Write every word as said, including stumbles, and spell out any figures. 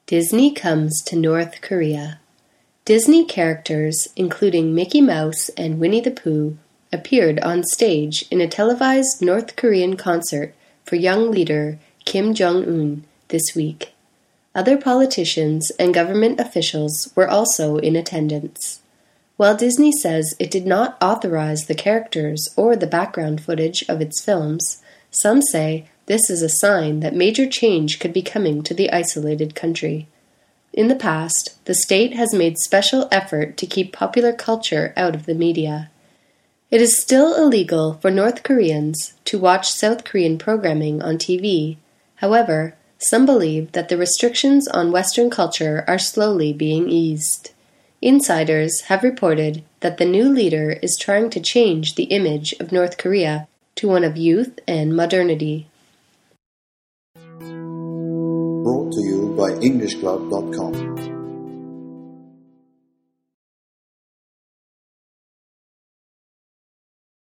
Disney comes to North Korea. Disney characters, including Mickey Mouse and Winnie the Pooh, appeared on stage in a televised North Korean concert for young leader Kim Jong-un this week. Other politicians and government officials were also in attendance. While Disney says it did not authorize the characters or the background footage of its films, some say this is a sign that major change could be coming to the isolated country. In the past, the state has made special effort to keep popular culture out of the media. It is still illegal for North Koreans to watch South Korean programming on T V. However, some believe that the restrictions on Western culture are slowly being eased. Insiders have reported that the new leader is trying to change the image of North Korea to one of youth and modernity. Brought to you by English Club dot com.